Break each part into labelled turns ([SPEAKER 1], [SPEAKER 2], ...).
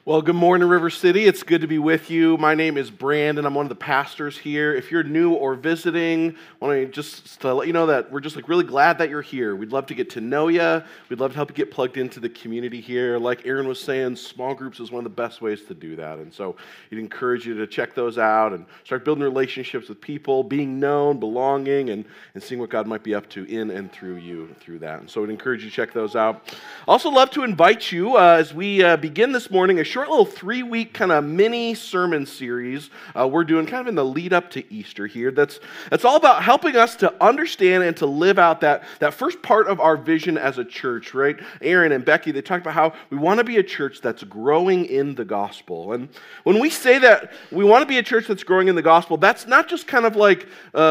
[SPEAKER 1] Well, good morning, River City. It's good to be with you. My name is Brandon. I'm one of the pastors here. If you're new or visiting, I want to just to let you know that we're just really glad that you're here. We'd love to get to know you. We'd love to help you get plugged into the community here. Like Aaron was saying, small groups is one of the best ways to do that. And so we'd encourage you to check those out and start building relationships with people, being known, belonging, and seeing what God might be up to in and through you through that. And so we'd encourage you to check those out. Also love to invite you as we begin this morning a short little 3-week kind of mini sermon series we're doing kind of in the lead up to Easter here. That's all about helping us to understand and to live out that first part of our vision as a church, right? Aaron and Becky, they talked about how we want to be a church that's growing in the gospel. And when we say that we want to be a church that's growing in the gospel, that's not just kind of like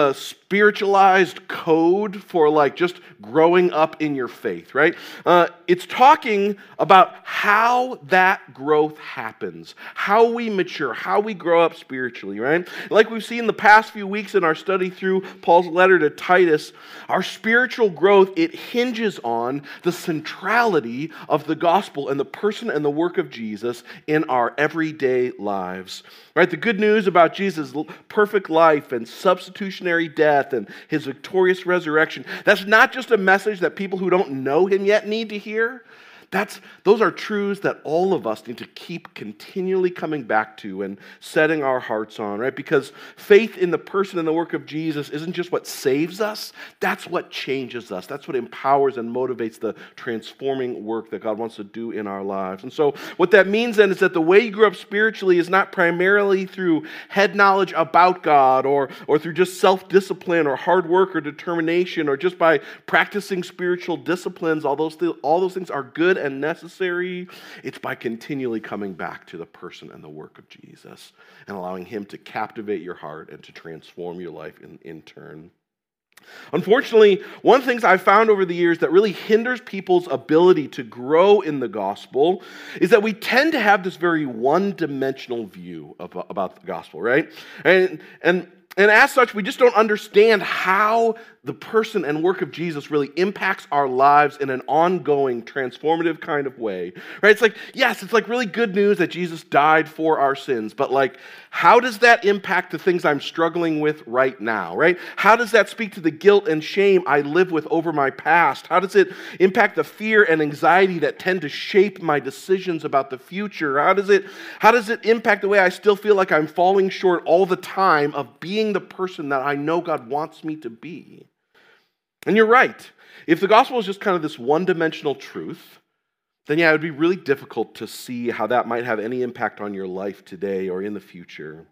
[SPEAKER 1] spiritualized code for like just growing up in your faith, right? It's talking about how that growth happens, how we mature, how we grow up spiritually, right? Like we've seen the past few weeks in our study through Paul's letter to Titus, our spiritual growth, it hinges on the centrality of the gospel and the person and the work of Jesus in our everyday lives, right? The good news about Jesus' perfect life and substitutionary death and his victorious resurrection, that's not just a message that people who don't know him yet need to hear. Those are truths that all of us need to keep continually coming back to and setting our hearts on, right? Because faith in the person and the work of Jesus isn't just what saves us, that's what changes us. That's what empowers and motivates the transforming work that God wants to do in our lives. And so what that means then is that the way you grew up spiritually is not primarily through head knowledge about God or through just self-discipline or hard work or determination or just by practicing spiritual disciplines. All those things are good and necessary. It's by continually coming back to the person and the work of Jesus and allowing him to captivate your heart and to transform your life in turn. Unfortunately, one of the things I've found over the years that really hinders people's ability to grow in the gospel is that we tend to have this very one-dimensional view about the gospel, right? And as such, we just don't understand how the person and work of Jesus really impacts our lives in an ongoing, transformative kind of way, right? It's like, yes, it's like really good news that Jesus died for our sins, but like, how does that impact the things I'm struggling with right now, right? How does that speak to the guilt and shame I live with over my past? How does it impact the fear and anxiety that tend to shape my decisions about the future? How does it impact the way I still feel like I'm falling short all the time of being the person that I know God wants me to be? And you're right. If the gospel is just kind of this one-dimensional truth, then yeah, it would be really difficult to see how that might have any impact on your life today or in the future.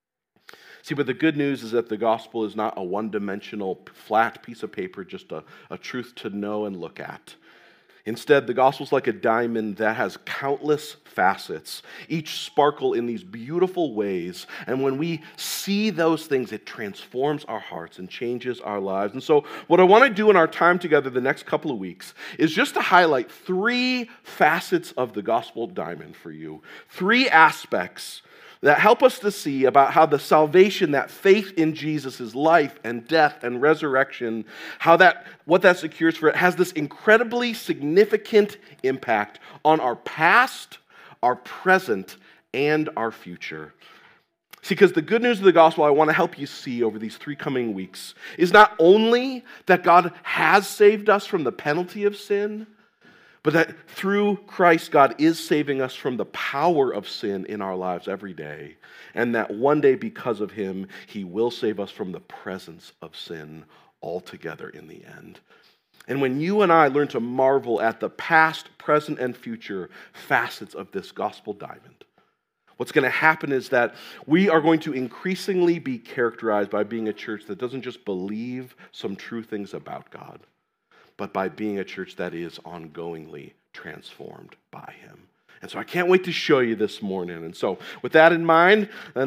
[SPEAKER 1] See, but the good news is that the gospel is not a one-dimensional, flat piece of paper, just a truth to know and look at. Instead, the gospel is like a diamond that has countless facets, each sparkle in these beautiful ways. And when we see those things, it transforms our hearts and changes our lives. And so what I want to do in our time together the next couple of weeks is just to highlight 3 facets of the gospel diamond for you, 3 aspects that help us to see about how the salvation, that faith in Jesus' life and death and resurrection, what that secures for it, has this incredibly significant impact on our past, our present, and our future. See, because the good news of the gospel I want to help you see over these 3 coming weeks is not only that God has saved us from the penalty of sin, but that through Christ, God is saving us from the power of sin in our lives every day. And that one day, because of him, he will save us from the presence of sin altogether in the end. And when you and I learn to marvel at the past, present, and future facets of this gospel diamond, what's going to happen is that we are going to increasingly be characterized by being a church that doesn't just believe some true things about God, but by being a church that is ongoingly transformed by him. And so I can't wait to show you this morning. And so with that in mind,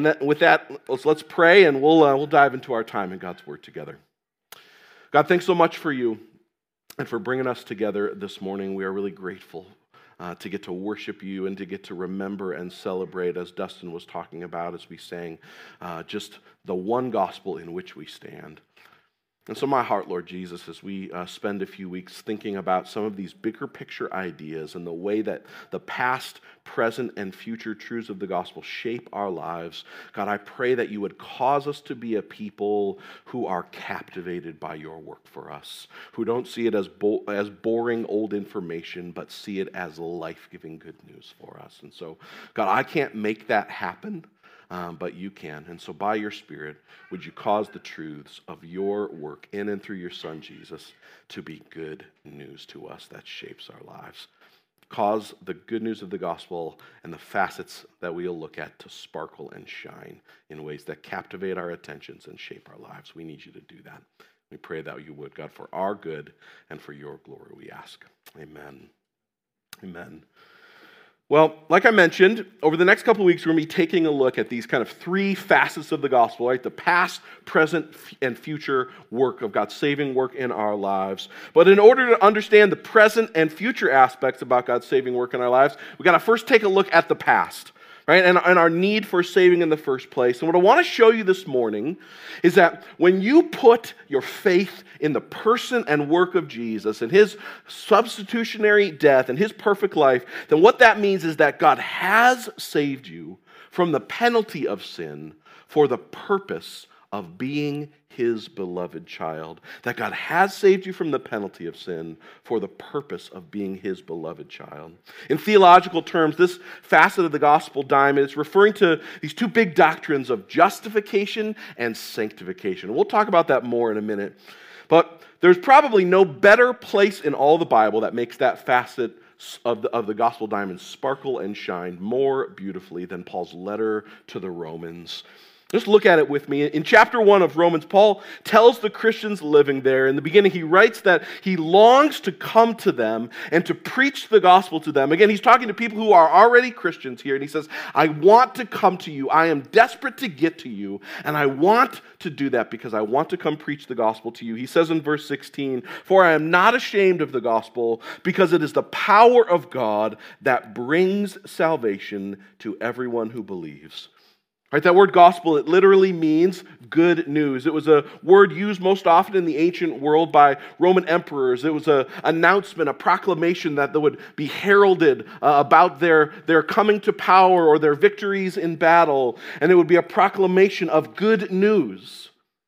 [SPEAKER 1] let's pray and we'll dive into our time in God's word together. God, thanks so much for you and for bringing us together this morning. We are really grateful to get to worship you and to get to remember and celebrate, as Dustin was talking about as we sang, just the one gospel in which we stand. And so my heart, Lord Jesus, as we spend a few weeks thinking about some of these bigger picture ideas and the way that the past, present, and future truths of the gospel shape our lives, God, I pray that you would cause us to be a people who are captivated by your work for us, who don't see it as boring old information, but see it as life-giving good news for us. And so, God, I can't make that happen. But you can. And so by your Spirit, would you cause the truths of your work in and through your Son, Jesus, to be good news to us that shapes our lives. Cause the good news of the gospel and the facets that we'll look at to sparkle and shine in ways that captivate our attentions and shape our lives. We need you to do that. We pray that you would, God, for our good and for your glory, we ask. Amen. Amen. Well, like I mentioned, over the next couple of weeks, we're going to be taking a look at these kind of three facets of the gospel, right? The past, present, and future work of God's saving work in our lives. But in order to understand the present and future aspects about God's saving work in our lives, we've got to first take a look at the past, right? And our need for saving in the first place. And what I want to show you this morning is that when you put your faith in the person and work of Jesus and his substitutionary death and his perfect life, then what that means is that God has saved you from the penalty of sin for the purpose of being his beloved child. That God has saved you from the penalty of sin for the purpose of being his beloved child. In theological terms, this facet of the gospel diamond is referring to these two big doctrines of justification and sanctification. We'll talk about that more in a minute. But there's probably no better place in all the Bible that makes that facet of the gospel diamond sparkle and shine more beautifully than Paul's letter to the Romans. Just look at it with me. In chapter 1 of Romans, Paul tells the Christians living there, in the beginning, he writes that he longs to come to them and to preach the gospel to them. Again, he's talking to people who are already Christians here, and he says, I want to come to you. I am desperate to get to you, and I want to do that because I want to come preach the gospel to you. He says in verse 16, for I am not ashamed of the gospel because it is the power of God that brings salvation to everyone who believes. Right, that word gospel, it literally means good news. It was a word used most often in the ancient world by Roman emperors. It was an announcement, a proclamation that would be heralded about their coming to power or their victories in battle. And it would be a proclamation of good news.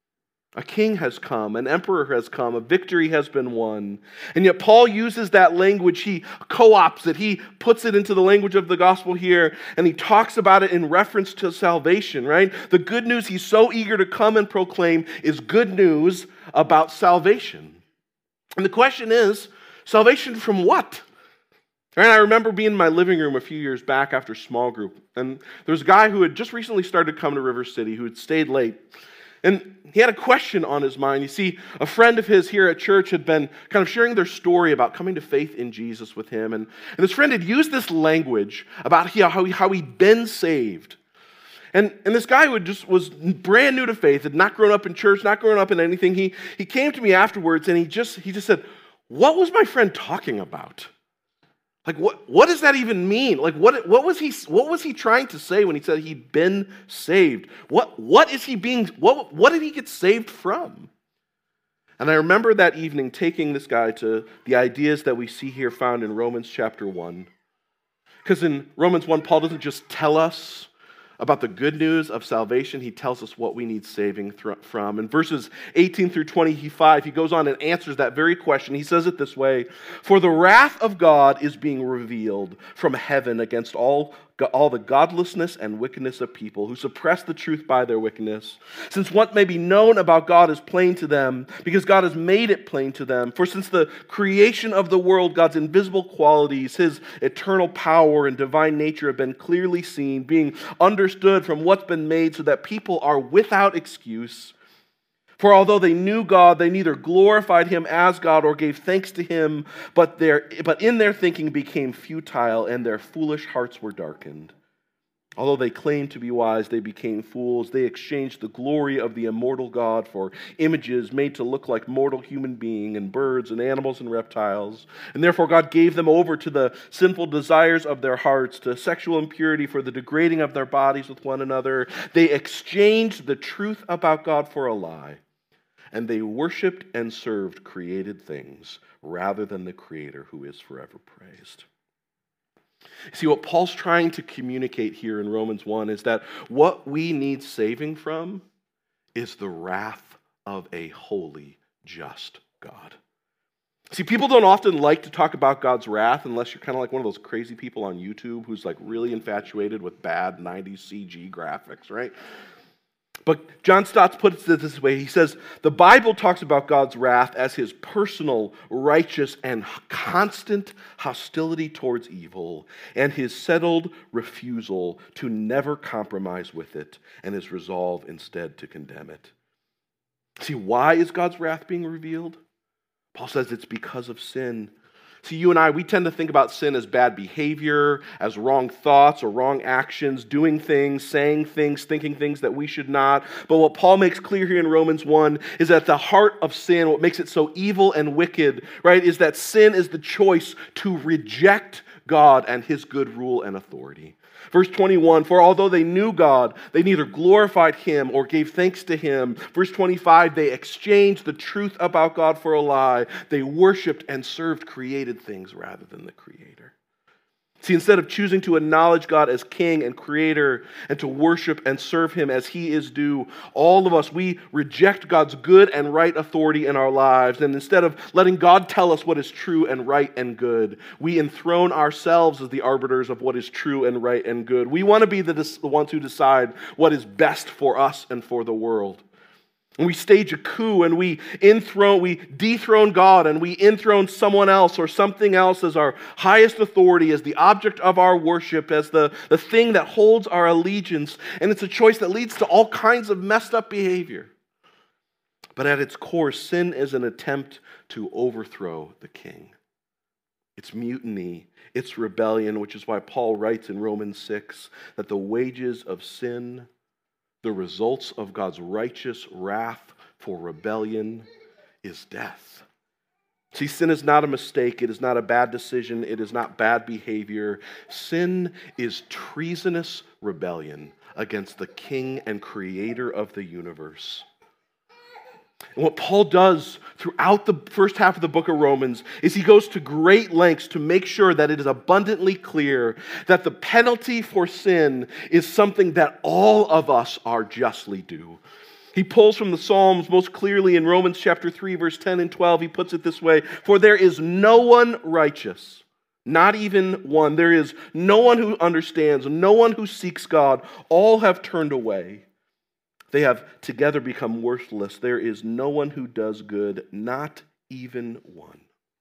[SPEAKER 1] A king has come, an emperor has come, a victory has been won. And yet Paul uses that language, he co-opts it, he puts it into the language of the gospel here, and he talks about it in reference to salvation, right? The good news he's so eager to come and proclaim is good news about salvation. And the question is, salvation from what? And I remember being in my living room a few years back after small group, and there was a guy who had just recently started to come to River City who had stayed late. And he had a question on his mind. You see, a friend of his here at church had been kind of sharing their story about coming to faith in Jesus with him. And this friend had used this language about how he'd been saved. And this guy who was brand new to faith, had not grown up in church, not grown up in anything. He came to me afterwards and he just said, what was my friend talking about? Like, what does that even mean? Like, what was he trying to say when he said he'd been saved? What did he get saved from? And I remember that evening taking this guy to the ideas that we see here found in Romans chapter 1. Because in Romans 1, Paul doesn't just tell us about the good news of salvation, he tells us what we need saving from. In verses 18 through 25, he goes on and answers that very question. He says it this way, for the wrath of God is being revealed from heaven against all the godlessness and wickedness of people who suppress the truth by their wickedness. Since what may be known about God is plain to them, because God has made it plain to them. For since the creation of the world, God's invisible qualities, his eternal power and divine nature have been clearly seen, being understood from what's been made, so that people are without excuse. For although they knew God, they neither glorified him as God or gave thanks to him, but in their thinking became futile, and their foolish hearts were darkened. Although they claimed to be wise, they became fools. They exchanged the glory of the immortal God for images made to look like mortal human beings and birds and animals and reptiles. And therefore God gave them over to the sinful desires of their hearts, to sexual impurity for the degrading of their bodies with one another. They exchanged the truth about God for a lie, and they worshiped and served created things rather than the Creator who is forever praised. See, what Paul's trying to communicate here in Romans 1 is that what we need saving from is the wrath of a holy, just God. See, people don't often like to talk about God's wrath unless you're kind of like one of those crazy people on YouTube who's like really infatuated with bad 90s CG graphics, right? But John Stott puts it this way. He says, the Bible talks about God's wrath as his personal, righteous, and constant hostility towards evil, and his settled refusal to never compromise with it, and his resolve instead to condemn it. See, why is God's wrath being revealed? Paul says it's because of sin. See, you and I, we tend to think about sin as bad behavior, as wrong thoughts or wrong actions, doing things, saying things, thinking things that we should not. But what Paul makes clear here in Romans 1 is that the heart of sin, what makes it so evil and wicked, right, is that sin is the choice to reject God and his good rule and authority. Verse 21, for although they knew God, they neither glorified him or gave thanks to him. Verse 25, they exchanged the truth about God for a lie. They worshiped and served created things rather than the Creator. See, instead of choosing to acknowledge God as King and Creator and to worship and serve him as he is due, all of us, we reject God's good and right authority in our lives. And instead of letting God tell us what is true and right and good, we enthrone ourselves as the arbiters of what is true and right and good. We want to be the ones who decide what is best for us and for the world. And we stage a coup and we dethrone God and we enthrone someone else or something else as our highest authority, as the object of our worship, as the thing that holds our allegiance. And it's a choice that leads to all kinds of messed up behavior. But at its core, sin is an attempt to overthrow the king. It's mutiny, it's rebellion, which is why Paul writes in Romans 6 that the wages of sin, the results of God's righteous wrath for rebellion, is death. See, sin is not a mistake. It is not a bad decision. It is not bad behavior. Sin is treasonous rebellion against the King and Creator of the universe. And what Paul does throughout the first half of the book of Romans is he goes to great lengths to make sure that it is abundantly clear that the penalty for sin is something that all of us are justly due. He pulls from the Psalms most clearly in Romans chapter 3, verse 10 and 12. He puts it this way, for there is no one righteous, not even one. There is no one who understands, no one who seeks God. All have turned away. They have together become worthless. There is no one who does good, not even one.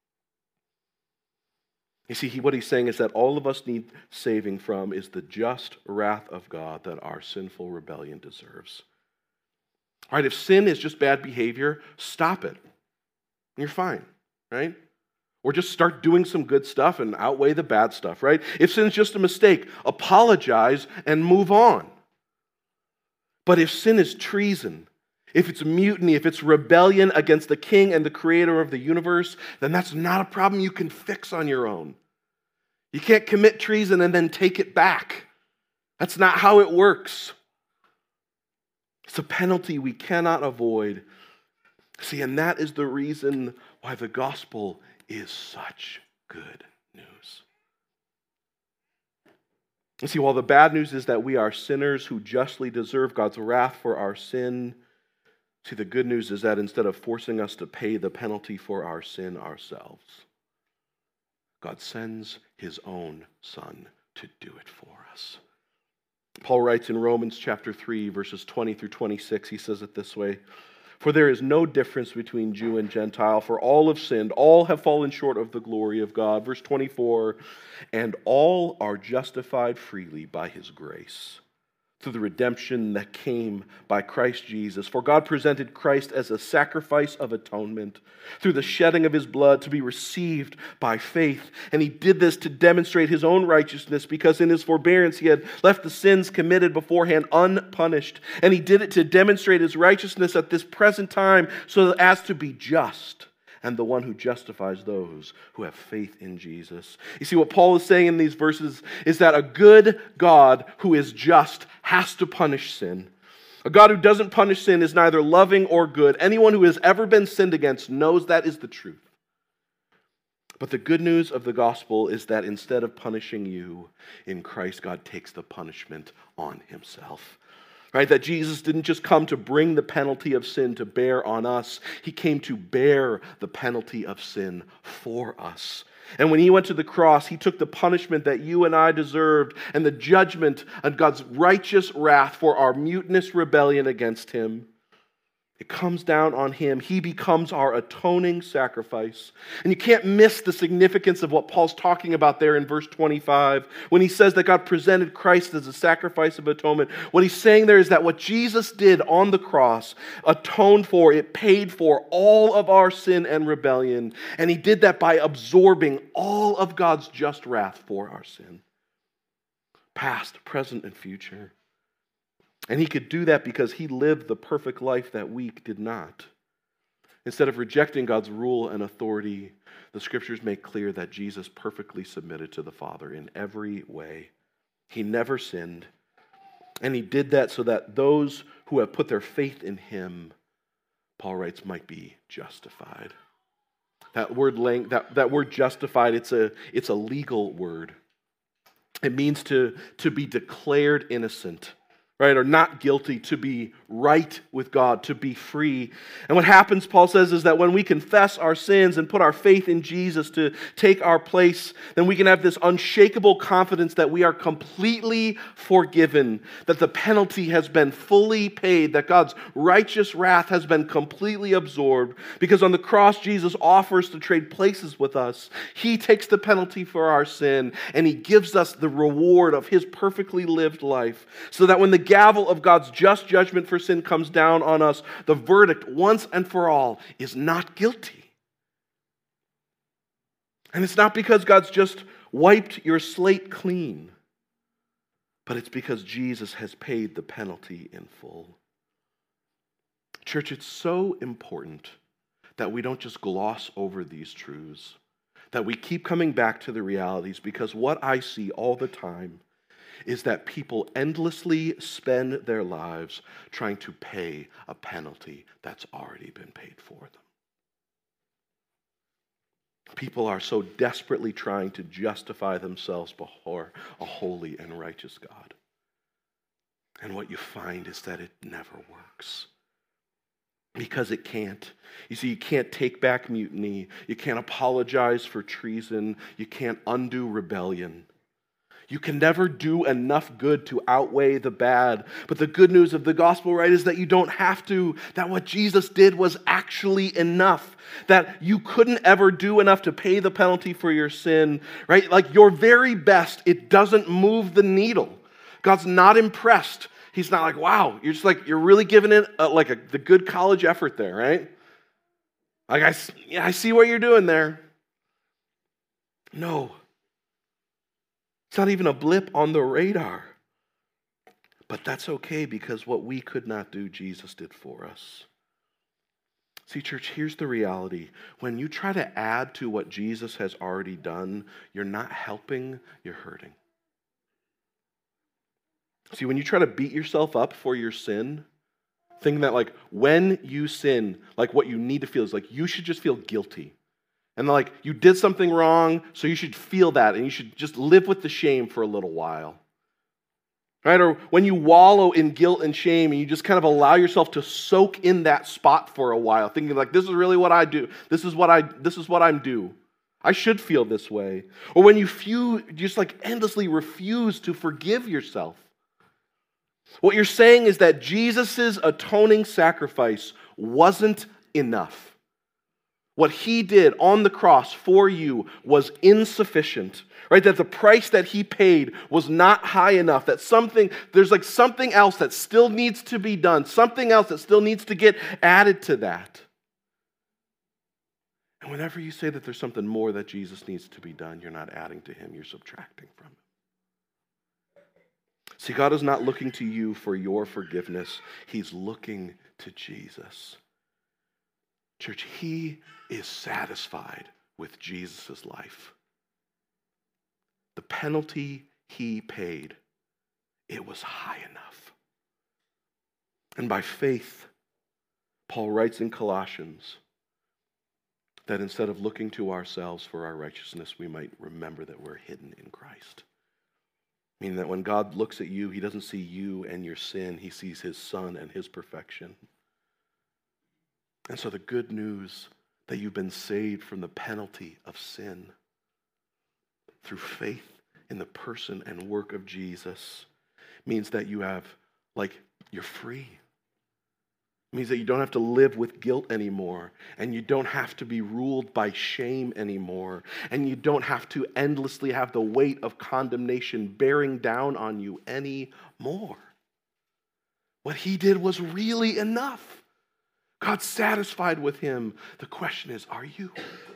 [SPEAKER 1] You see, what he's saying is that all of us need saving from is the just wrath of God that our sinful rebellion deserves. All right, if sin is just bad behavior, stop it. You're fine, right? Or just start doing some good stuff and outweigh the bad stuff, right? If sin's just a mistake, apologize and move on. But if sin is treason, if it's mutiny, if it's rebellion against the King and the Creator of the universe, then that's not a problem you can fix on your own. You can't commit treason and then take it back. That's not how it works. It's a penalty we cannot avoid. See, and that is the reason why the gospel is such good news. And see, while the bad news is that we are sinners who justly deserve God's wrath for our sin, see, the good news is that instead of forcing us to pay the penalty for our sin ourselves, God sends his own Son to do it for us. Paul writes in Romans chapter 3, verses 20 through 26, he says it this way, for there is no difference between Jew and Gentile, for all have sinned, all have fallen short of the glory of God. Verse 24, and all are justified freely by his grace, through the redemption that came by Christ Jesus. For God presented Christ as a sacrifice of atonement through the shedding of his blood to be received by faith. And he did this to demonstrate his own righteousness, because in his forbearance he had left the sins committed beforehand unpunished. And he did it to demonstrate his righteousness at this present time, so as to be just and the one who justifies those who have faith in Jesus. You see, what Paul is saying in these verses is that a good God who is just has to punish sin. A God who doesn't punish sin is neither loving or good. Anyone who has ever been sinned against knows that is the truth. But the good news of the gospel is that instead of punishing you in Christ, God takes the punishment on himself. Right? That Jesus didn't just come to bring the penalty of sin to bear on us. He came to bear the penalty of sin for us. And when he went to the cross, he took the punishment that you and I deserved and the judgment of God's righteous wrath for our mutinous rebellion against him. It comes down on him. He becomes our atoning sacrifice. And you can't miss the significance of what Paul's talking about there in verse 25 when he says that God presented Christ as a sacrifice of atonement. What he's saying there is that what Jesus did on the cross atoned for, it paid for all of our sin and rebellion. And he did that by absorbing all of God's just wrath for our sin, past, present, and future. And he could do that because he lived the perfect life that we did not. Instead of rejecting God's rule and authority, the scriptures make clear that Jesus perfectly submitted to the Father in every way. He never sinned. And he did that so that those who have put their faith in him, Paul writes, might be justified. That word justified, it's a legal word. It means to be declared innocent. Right, or not guilty, to be right with God, to be free. And what happens, Paul says, is that when we confess our sins and put our faith in Jesus to take our place, then we can have this unshakable confidence that we are completely forgiven, that the penalty has been fully paid, that God's righteous wrath has been completely absorbed. Because on the cross, Jesus offers to trade places with us. He takes the penalty for our sin, and he gives us the reward of his perfectly lived life, so that when the gavel of God's just judgment for sin comes down on us, the verdict once and for all is not guilty. And it's not because God's just wiped your slate clean, but it's because Jesus has paid the penalty in full. Church, it's so important that we don't just gloss over these truths, that we keep coming back to the realities, because what I see all the time is that people endlessly spend their lives trying to pay a penalty that's already been paid for them. People are so desperately trying to justify themselves before a holy and righteous God. And what you find is that it never works. Because it can't. You see, you can't take back mutiny. You can't apologize for treason. You can't undo rebellion. You can never do enough good to outweigh the bad. But the good news of the gospel, right, is that you don't have to. That what Jesus did was actually enough. That you couldn't ever do enough to pay the penalty for your sin, right? Like your very best, it doesn't move the needle. God's not impressed. He's not like, wow, you're really giving it the good college effort there, right? Like, I see what you're doing there. No. It's not even a blip on the radar. But that's okay, because what we could not do, Jesus did for us. See, church, here's the reality. When you try to add to what Jesus has already done, you're not helping, you're hurting. See, when you try to beat yourself up for your sin, thinking that like when you sin, like what you need to feel is like you should just feel guilty. And like you did something wrong, so you should feel that and you should just live with the shame for a little while. Right? Or when you wallow in guilt and shame and you just kind of allow yourself to soak in that spot for a while, thinking like this is really what I do. This is what I'm due. I should feel this way. Or when you just like endlessly refuse to forgive yourself. What you're saying is that Jesus' atoning sacrifice wasn't enough. What he did on the cross for you was insufficient, right? That the price that he paid was not high enough, that there's like something else that still needs to be done, something else that still needs to get added to that. And whenever you say that there's something more that Jesus needs to be done, you're not adding to him, you're subtracting from him. See, God is not looking to you for your forgiveness. He's looking to Jesus. Church, he is satisfied with Jesus' life. The penalty he paid, it was high enough. And by faith, Paul writes in Colossians that instead of looking to ourselves for our righteousness, we might remember that we're hidden in Christ. Meaning that when God looks at you, he doesn't see you and your sin, he sees his Son and his perfection. And so the good news that you've been saved from the penalty of sin through faith in the person and work of Jesus means that you're free. It means that you don't have to live with guilt anymore, and you don't have to be ruled by shame anymore, and you don't have to endlessly have the weight of condemnation bearing down on you anymore. What he did was really enough. God's satisfied with him. The question is, are you?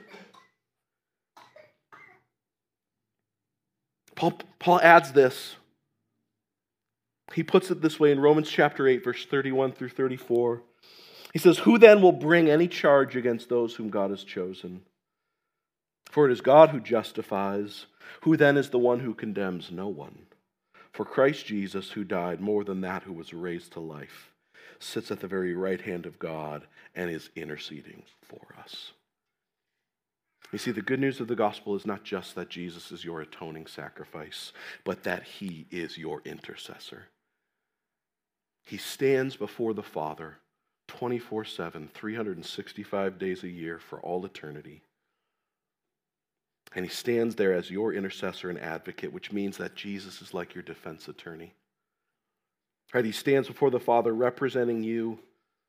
[SPEAKER 1] Paul adds this. He puts it this way in Romans chapter 8, verse 31 through 34. He says, "Who then will bring any charge against those whom God has chosen? For it is God who justifies. Who then is the one who condemns? No one. For Christ Jesus, who died, more than that, who was raised to life, sits at the very right hand of God and is interceding for us." You see, the good news of the gospel is not just that Jesus is your atoning sacrifice, but that he is your intercessor. He stands before the Father 24/7, 365 days a year for all eternity. And he stands there as your intercessor and advocate, which means that Jesus is like your defense attorney. Right? He stands before the Father representing you.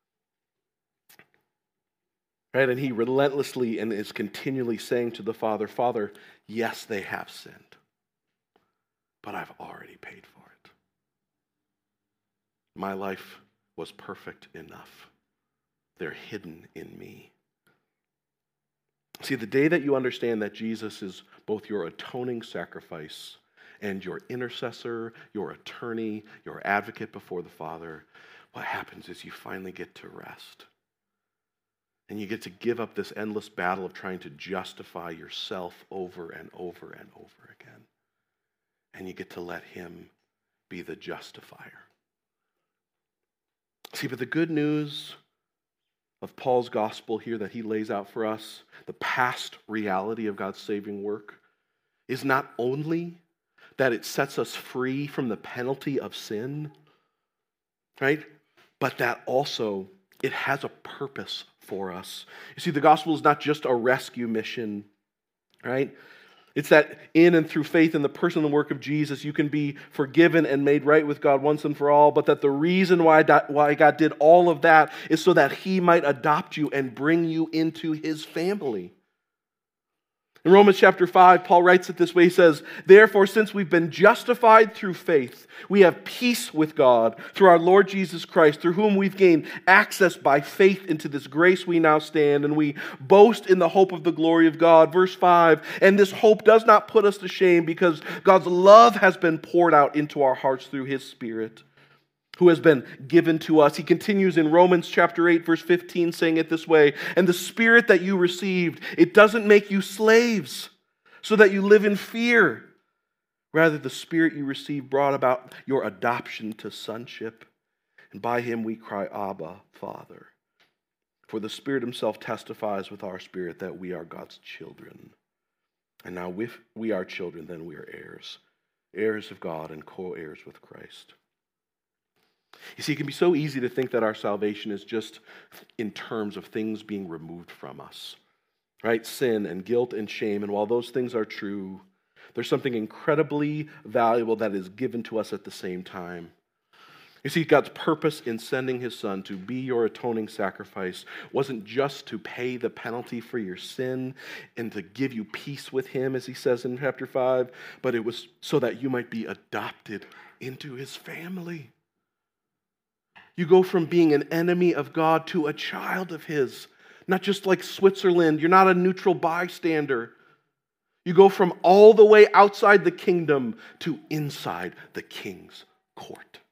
[SPEAKER 1] Right? And he relentlessly and is continually saying to the Father, "Father, yes, they have sinned, but I've already paid for it. My life was perfect enough. They're hidden in me." See, the day that you understand that Jesus is both your atoning sacrifice and your intercessor, your attorney, your advocate before the Father, what happens is you finally get to rest. And you get to give up this endless battle of trying to justify yourself over and over and over again. And you get to let him be the justifier. See, but the good news of Paul's gospel here that he lays out for us, the past reality of God's saving work, is not only that it sets us free from the penalty of sin, right? But that also it has a purpose for us. You see, the gospel is not just a rescue mission, right? It's that in and through faith in the person and work of Jesus, you can be forgiven and made right with God once and for all, but that the reason why God did all of that is so that he might adopt you and bring you into his family. In Romans chapter 5, Paul writes it this way. He says, "Therefore, since we've been justified through faith, we have peace with God through our Lord Jesus Christ, through whom we've gained access by faith into this grace we now stand, and we boast in the hope of the glory of God." Verse 5, "And this hope does not put us to shame, because God's love has been poured out into our hearts through his Spirit, who has been given to us." He continues in Romans chapter 8, verse 15, saying it this way, "And the Spirit that you received, it doesn't make you slaves so that you live in fear. Rather, the Spirit you received brought about your adoption to sonship. And by him we cry, 'Abba, Father.' For the Spirit himself testifies with our spirit that we are God's children. And now if we are children, then we are heirs, heirs of God and co-heirs with Christ." You see, it can be so easy to think that our salvation is just in terms of things being removed from us, right? Sin and guilt and shame. And while those things are true, there's something incredibly valuable that is given to us at the same time. You see, God's purpose in sending his Son to be your atoning sacrifice wasn't just to pay the penalty for your sin and to give you peace with him, as he says in chapter 5, but it was so that you might be adopted into his family. You go from being an enemy of God to a child of his. Not just like Switzerland. You're not a neutral bystander. You go from all the way outside the kingdom to inside the king's court.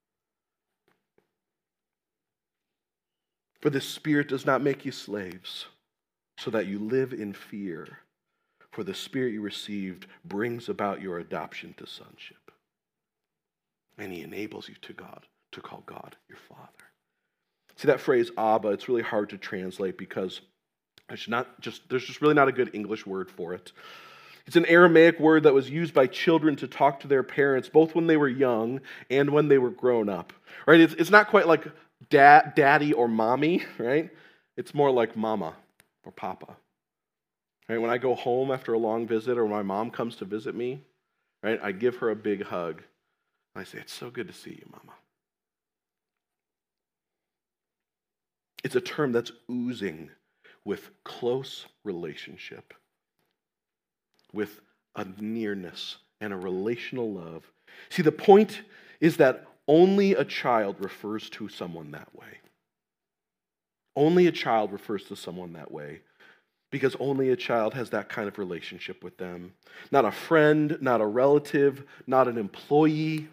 [SPEAKER 1] For the Spirit does not make you slaves, so that you live in fear. For the Spirit you received brings about your adoption to sonship. And he enables you to God to call God your Father. See, that phrase, Abba, it's really hard to translate because there's just really not a good English word for it. It's an Aramaic word that was used by children to talk to their parents, both when they were young and when they were grown up. Right? It's not quite like daddy or mommy, right? It's more like mama or papa. Right? When I go home after a long visit or my mom comes to visit me, right, I give her a big hug. And I say, "It's so good to see you, mama." It's a term that's oozing with close relationship, with a nearness and a relational love. See, the point is that only a child refers to someone that way. Only a child refers to someone that way because only a child has that kind of relationship with them. Not a friend, not a relative, not an employee.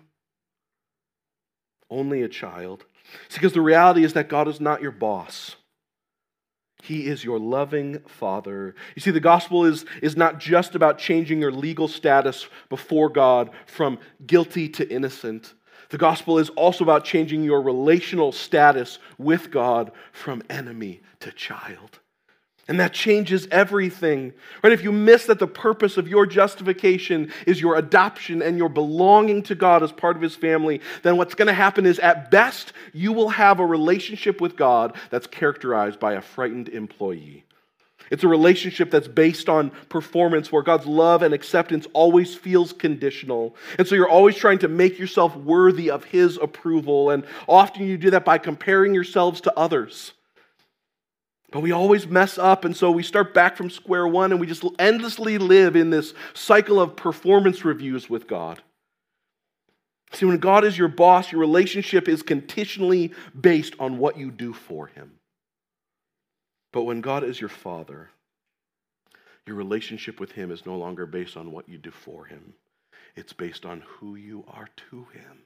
[SPEAKER 1] Only a child. See, because the reality is that God is not your boss. He is your loving Father. You see, the gospel is not just about changing your legal status before God from guilty to innocent. The gospel is also about changing your relational status with God from enemy to child. And that changes everything. Right? If you miss that the purpose of your justification is your adoption and your belonging to God as part of His family, then what's going to happen is at best you will have a relationship with God that's characterized by a frightened employee. It's a relationship that's based on performance where God's love and acceptance always feels conditional. And so you're always trying to make yourself worthy of His approval. And often you do that by comparing yourselves to others. But we always mess up, and so we start back from square one, and we just endlessly live in this cycle of performance reviews with God. See, when God is your boss, your relationship is conditionally based on what you do for Him. But when God is your Father, your relationship with Him is no longer based on what you do for Him. It's based on who you are to Him.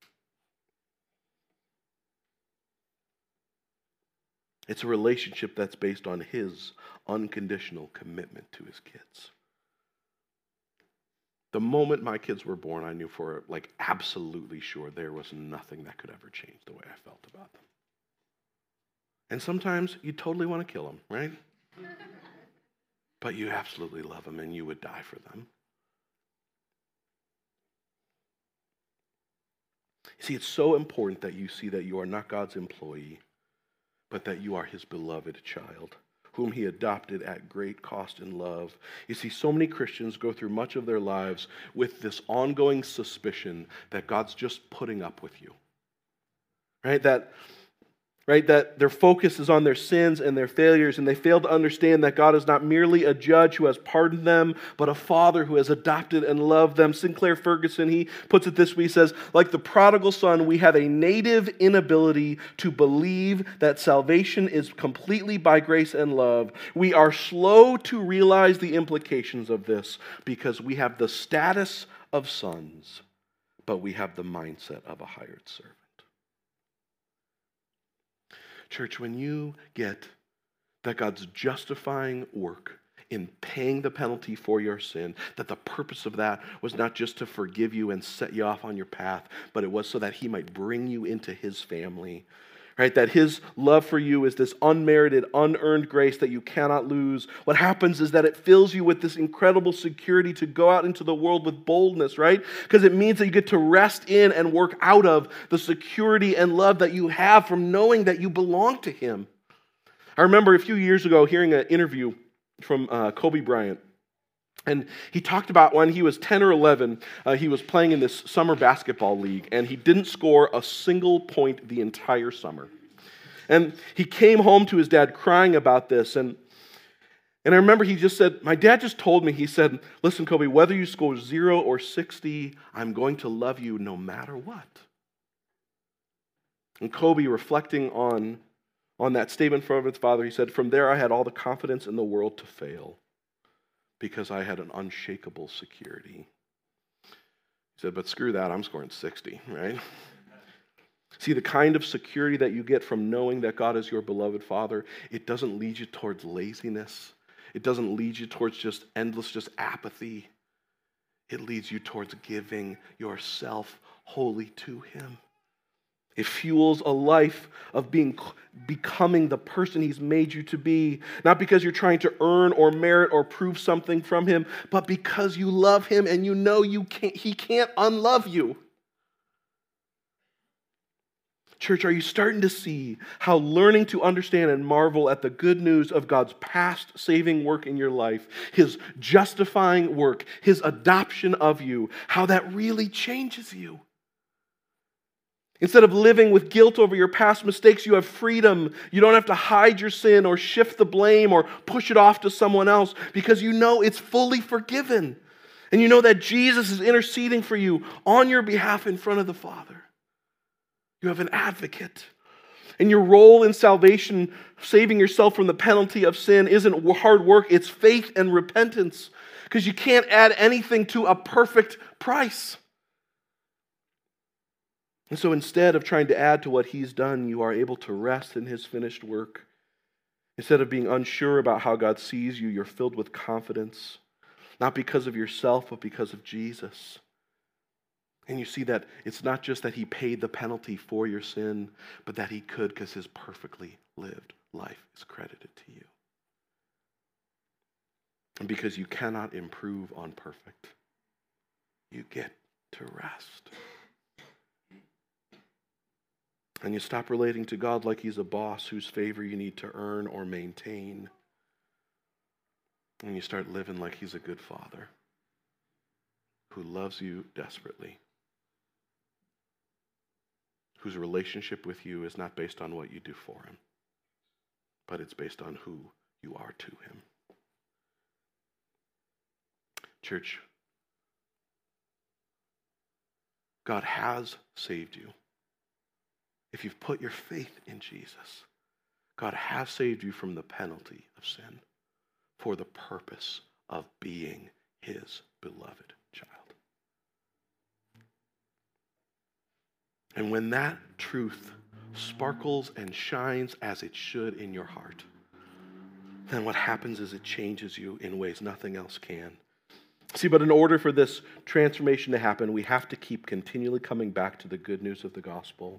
[SPEAKER 1] It's a relationship that's based on His unconditional commitment to His kids. The moment my kids were born, I knew for absolutely sure there was nothing that could ever change the way I felt about them. And sometimes you totally want to kill them, right? But you absolutely love them and you would die for them. See, it's so important that you see that you are not God's employee, but that you are His beloved child, whom He adopted at great cost and love. You see, so many Christians go through much of their lives with this ongoing suspicion that God's just putting up with you. Right? That their focus is on their sins and their failures, and they fail to understand that God is not merely a judge who has pardoned them, but a Father who has adopted and loved them. Sinclair Ferguson, he puts it this way, he says, like the prodigal son, we have a native inability to believe that salvation is completely by grace and love. We are slow to realize the implications of this because we have the status of sons, but we have the mindset of a hired servant. Church, when you get that God's justifying work in paying the penalty for your sin, that the purpose of that was not just to forgive you and set you off on your path, but it was so that He might bring you into His family, right? That His love for you is this unmerited, unearned grace that you cannot lose. What happens is that it fills you with this incredible security to go out into the world with boldness, right? Because it means that you get to rest in and work out of the security and love that you have from knowing that you belong to Him. I remember a few years ago hearing an interview from Kobe Bryant. And he talked about when he was 10 or 11, he was playing in this summer basketball league, and he didn't score a single point the entire summer. And he came home to his dad crying about this, and I remember he just said, my dad just told me, he said, listen, Kobe, whether you score 0 or 60, I'm going to love you no matter what. And Kobe, reflecting on that statement from his father, he said, from there I had all the confidence in the world to fail, because I had an unshakable security. He said, but screw that, I'm scoring 60, right? See, the kind of security that you get from knowing that God is your beloved Father, it doesn't lead you towards laziness. It doesn't lead you towards just apathy. It leads you towards giving yourself wholly to Him. It fuels a life of becoming the person He's made you to be, not because you're trying to earn or merit or prove something from Him, but because you love Him and you know He can't unlove you. Church, are you starting to see how learning to understand and marvel at the good news of God's past saving work in your life, His justifying work, His adoption of you, how that really changes you? Instead of living with guilt over your past mistakes, you have freedom. You don't have to hide your sin or shift the blame or push it off to someone else because you know it's fully forgiven. And you know that Jesus is interceding for you on your behalf in front of the Father. You have an advocate. And your role in salvation, saving yourself from the penalty of sin, isn't hard work, it's faith and repentance. Because you can't add anything to a perfect price. And so instead of trying to add to what He's done, you are able to rest in His finished work. Instead of being unsure about how God sees you, you're filled with confidence, not because of yourself, but because of Jesus. And you see that it's not just that He paid the penalty for your sin, but that He could because His perfectly lived life is credited to you. And because you cannot improve on perfect, you get to rest. And you stop relating to God like He's a boss whose favor you need to earn or maintain. And you start living like He's a good Father who loves you desperately, whose relationship with you is not based on what you do for Him, but it's based on who you are to Him. Church, God has saved you. If you've put your faith in Jesus, God has saved you from the penalty of sin for the purpose of being His beloved child. And when that truth sparkles and shines as it should in your heart, then what happens is it changes you in ways nothing else can. See, but in order for this transformation to happen, we have to keep continually coming back to the good news of the gospel.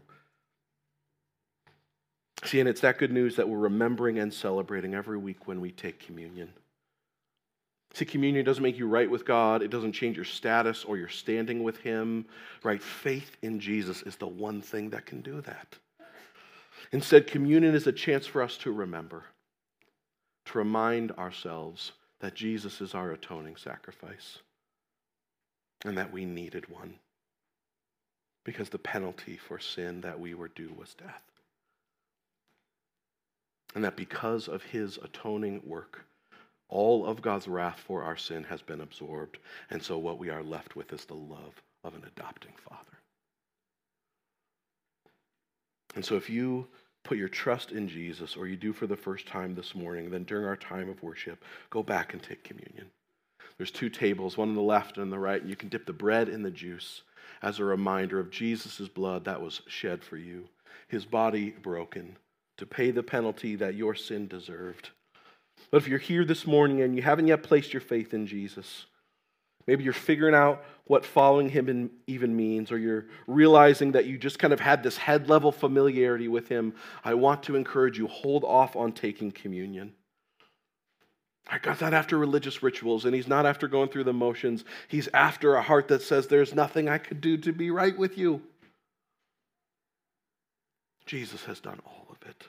[SPEAKER 1] See, and it's that good news that we're remembering and celebrating every week when we take communion. See, communion doesn't make you right with God. It doesn't change your status or your standing with Him, right? Faith in Jesus is the one thing that can do that. Instead, communion is a chance for us to remember, to remind ourselves that Jesus is our atoning sacrifice and that we needed one because the penalty for sin that we were due was death. And that because of His atoning work, all of God's wrath for our sin has been absorbed. And so what we are left with is the love of an adopting Father. And so if you put your trust in Jesus, or you do for the first time this morning, then during our time of worship, go back and take communion. There's two tables, one on the left and on the right, and you can dip the bread in the juice as a reminder of Jesus' blood that was shed for you, His body broken to pay the penalty that your sin deserved. But if you're here this morning and you haven't yet placed your faith in Jesus, maybe you're figuring out what following Him even means, or you're realizing that you just kind of had this head-level familiarity with Him, I want to encourage you, hold off on taking communion. God's not after religious rituals, and He's not after going through the motions. He's after a heart that says, there's nothing I could do to be right with you. Jesus has done all of it.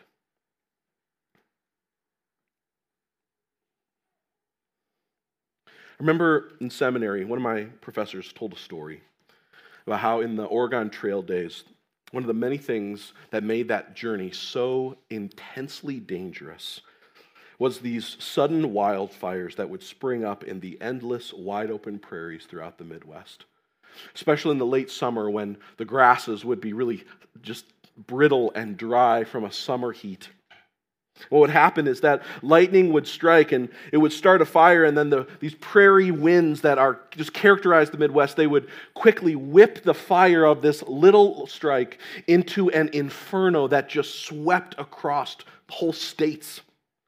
[SPEAKER 1] I remember in seminary, one of my professors told a story about how in the Oregon Trail days, one of the many things that made that journey so intensely dangerous was these sudden wildfires that would spring up in the endless, wide-open prairies throughout the Midwest, especially in the late summer when the grasses would be really just brittle and dry from a summer heat. What would happen is that lightning would strike and it would start a fire, and then these prairie winds that are just characterize the Midwest, they would quickly whip the fire of this little strike into an inferno that just swept across whole states.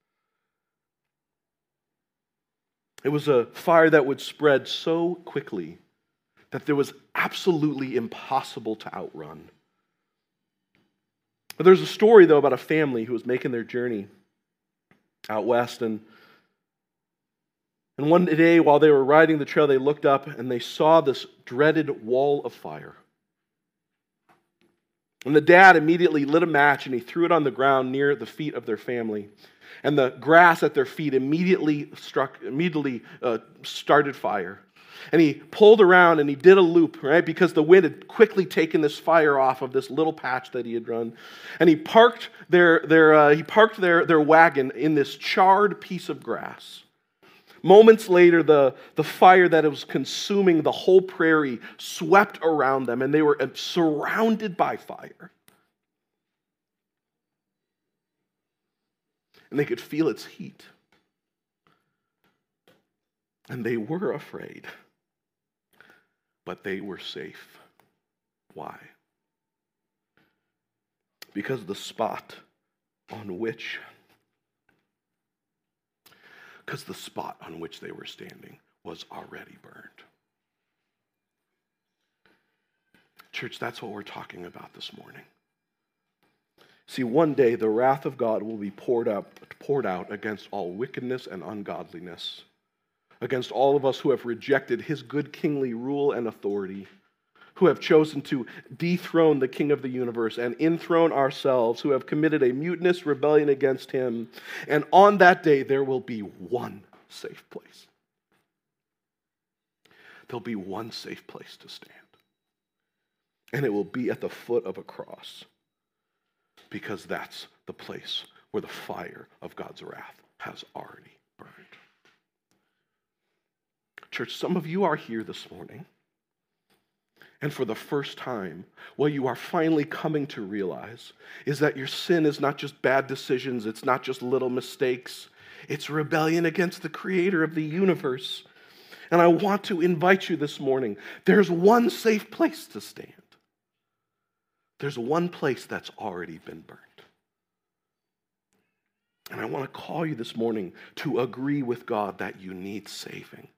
[SPEAKER 1] It was a fire that would spread so quickly that it was absolutely impossible to outrun. But there's a story, though, about a family who was making their journey out west. And one day, while they were riding the trail, they looked up and they saw this dreaded wall of fire. And the dad immediately lit a match and he threw it on the ground near the feet of their family. And the grass at their feet immediately started fire. And he pulled around and he did a loop, right? Because the wind had quickly taken this fire off of this little patch that he had run. And he parked their wagon in this charred piece of grass. Moments later, the fire that was consuming the whole prairie swept around them, and they were surrounded by fire. And they could feel its heat. And they were afraid. But they were safe. Why? Because the spot on which they were standing was already burned. Church, that's what we're talking about this morning. See, one day the wrath of God will be poured out against all wickedness and ungodliness, against all of us who have rejected his good kingly rule and authority, who have chosen to dethrone the King of the universe and enthrone ourselves, who have committed a mutinous rebellion against him. And on that day, there will be one safe place. There'll be one safe place to stand. And it will be at the foot of a cross, because that's the place where the fire of God's wrath has already burned. Church, some of you are here this morning, and for the first time, what you are finally coming to realize is that your sin is not just bad decisions, it's not just little mistakes, it's rebellion against the creator of the universe. And I want to invite you this morning, there's one safe place to stand. There's one place that's already been burned. And I want to call you this morning to agree with God that you need saving,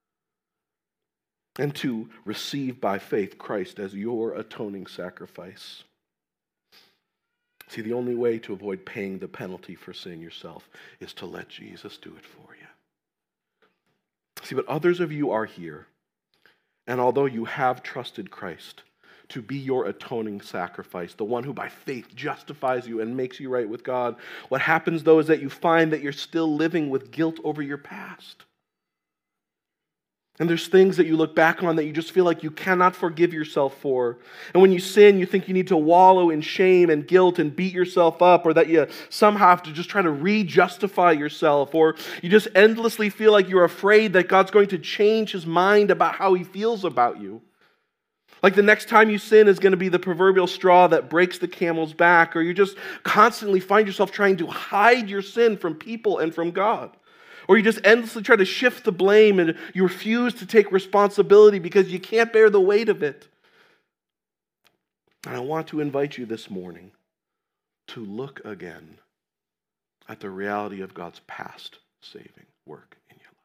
[SPEAKER 1] and to receive by faith Christ as your atoning sacrifice. See, the only way to avoid paying the penalty for sin yourself is to let Jesus do it for you. See, but others of you are here, and although you have trusted Christ to be your atoning sacrifice, the one who by faith justifies you and makes you right with God, what happens though is that you find that you're still living with guilt over your past. And there's things that you look back on that you just feel like you cannot forgive yourself for. And when you sin, you think you need to wallow in shame and guilt and beat yourself up, or that you somehow have to just try to re-justify yourself, or you just endlessly feel like you're afraid that God's going to change his mind about how he feels about you. Like the next time you sin is going to be the proverbial straw that breaks the camel's back, or you just constantly find yourself trying to hide your sin from people and from God. Or you just endlessly try to shift the blame and you refuse to take responsibility because you can't bear the weight of it. And I want to invite you this morning to look again at the reality of God's past saving work in your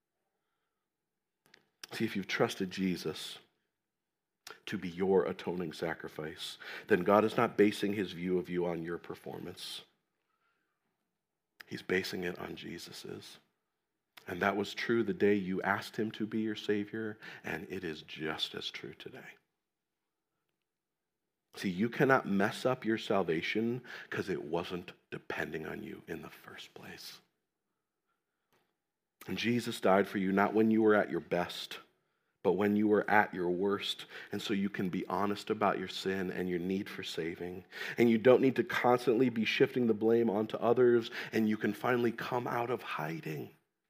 [SPEAKER 1] life. See, if you've trusted Jesus to be your atoning sacrifice, then God is not basing his view of you on your performance. He's basing it on Jesus's. And that was true the day you asked him to be your Savior, and it is just as true today. See, you cannot mess up your salvation because it wasn't depending on you in the first place. And Jesus died for you not when you were at your best, but when you were at your worst. And so you can be honest about your sin and your need for saving. And you don't need to constantly be shifting the blame onto others, and you can finally come out of hiding.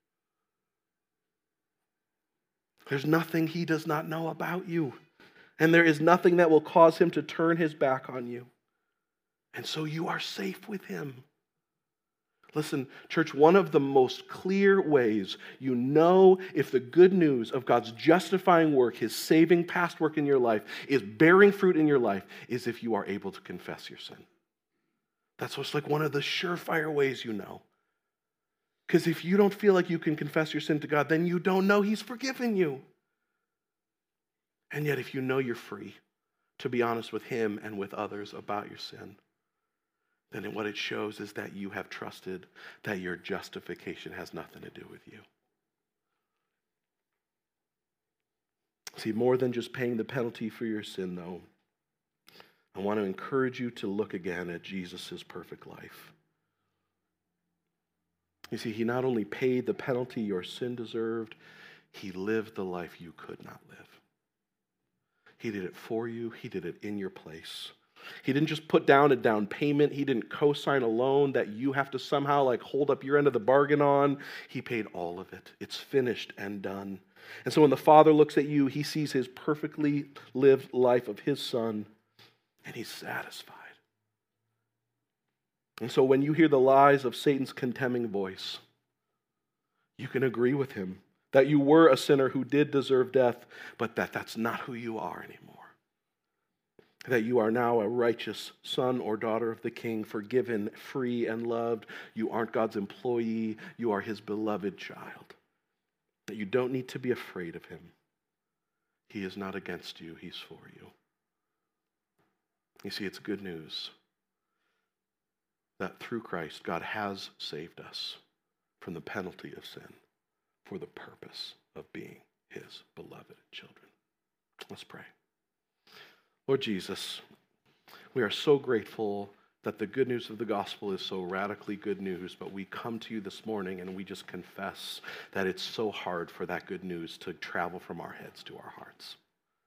[SPEAKER 1] There's nothing he does not know about you. And there is nothing that will cause him to turn his back on you. And so you are safe with him. Listen, church, one of the most clear ways you know if the good news of God's justifying work, his saving past work in your life, is bearing fruit in your life, is if you are able to confess your sin. That's what's like one of the surefire ways you know. Because if you don't feel like you can confess your sin to God, then you don't know he's forgiven you. And yet if you know you're free to be honest with him and with others about your sin, then what it shows is that you have trusted that your justification has nothing to do with you. See, more than just paying the penalty for your sin, though, I want to encourage you to look again at Jesus' perfect life. You see, he not only paid the penalty your sin deserved, he lived the life you could not live. He did it for you. He did it in your place. He didn't just put down a down payment. He didn't co-sign a loan that you have to somehow hold up your end of the bargain on. He paid all of it. It's finished and done. And so when the Father looks at you, he sees his perfectly lived life of his Son, and he's satisfied. And so when you hear the lies of Satan's condemning voice, you can agree with him that you were a sinner who did deserve death, but that's not who you are anymore. That you are now a righteous son or daughter of the King, forgiven, free, and loved. You aren't God's employee. You are his beloved child. That you don't need to be afraid of him. He is not against you. He's for you. You see, it's good news that through Christ, God has saved us from the penalty of sin for the purpose of being his beloved children. Let's pray. Lord Jesus, we are so grateful that the good news of the gospel is so radically good news, but we come to you this morning and we just confess that it's so hard for that good news to travel from our heads to our hearts.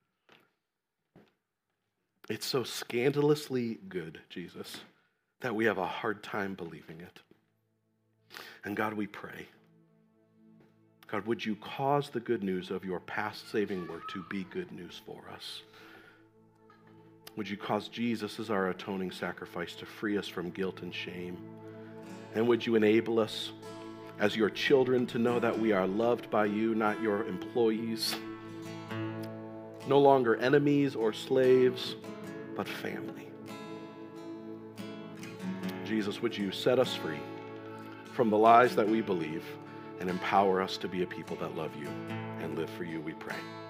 [SPEAKER 1] It's so scandalously good, Jesus, that we have a hard time believing it. And God, we pray, God, would you cause the good news of your past saving work to be good news for us? Would you cause Jesus as our atoning sacrifice to free us from guilt and shame? And would you enable us as your children to know that we are loved by you, not your employees, no longer enemies or slaves, but family? Jesus, would you set us free from the lies that we believe and empower us to be a people that love you and live for you, we pray.